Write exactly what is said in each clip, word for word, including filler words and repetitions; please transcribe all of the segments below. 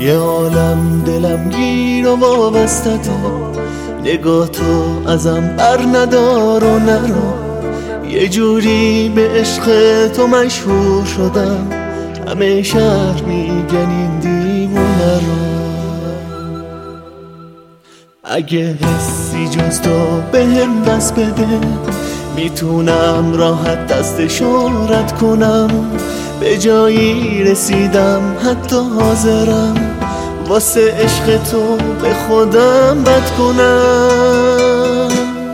یه عالم دلم گیر و وابستته، نگاه تو ازم بر ندار و نرو. یه جوری به عشق تو مشهور شدم، همه شهر میگن این دیوونه رو. اگه حسی جز تو به هم دست بده، میتونم راحت دستشو رد کنم. به جایی رسیدم حتی حاضرم واسه عشق تو به خودم بد کنم.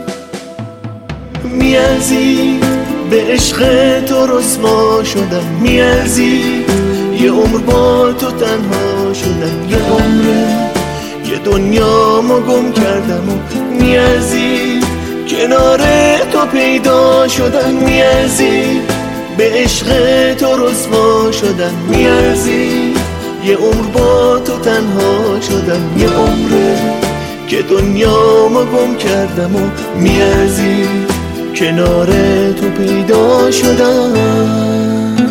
میارزی به عشق تو رسوا شدم، میارزی یه عمر با تو تنها شدم، یه عمره یه دنیامو گم کردم و میارزی کنار تو پیدا شدن. میارزی به عشق تو رسوا شدن، میارزی یه عمر با تو تنها شدم، یه عمره که دنیامو گم کردم و میارزی کنار تو پیدا شدن.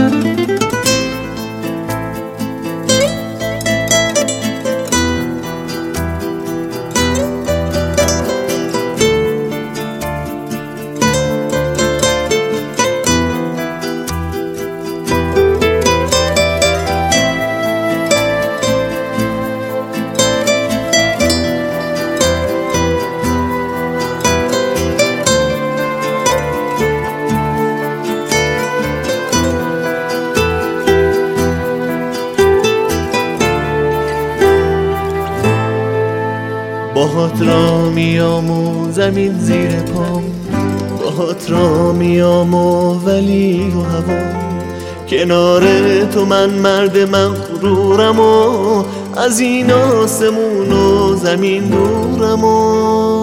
باهات را میام زمین زیر پام، باهات را میام و ولی و هوا. کنار تو من مرد مغرورم و از این آسمون و زمین دورم و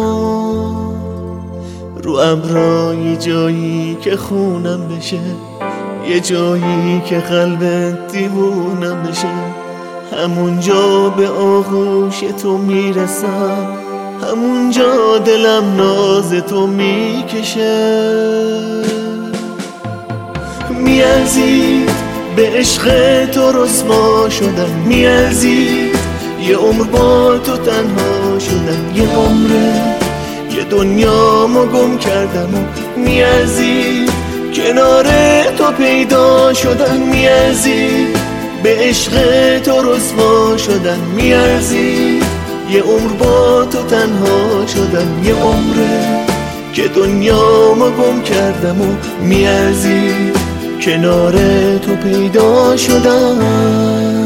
رو ابرای جایی که خونم بشه، یه جایی که قلبت دیوونم بشه. همونجا به آغوش تو میرسم، همونجا دلم ناز تو میکشه. میارزی به عشق تو رسوا شدم، میارزی یه عمر با تو تنها شدم، یه عمره یه دنیامو گم کردم و میارزی کنار تو پیدا شدن. میارزی به عشق تو رسوا شدن، میارزی یه عمر با تو تنها شدم، یه عمره که دنیامو گم کردم و میارزی کنار تو پیدا شدن.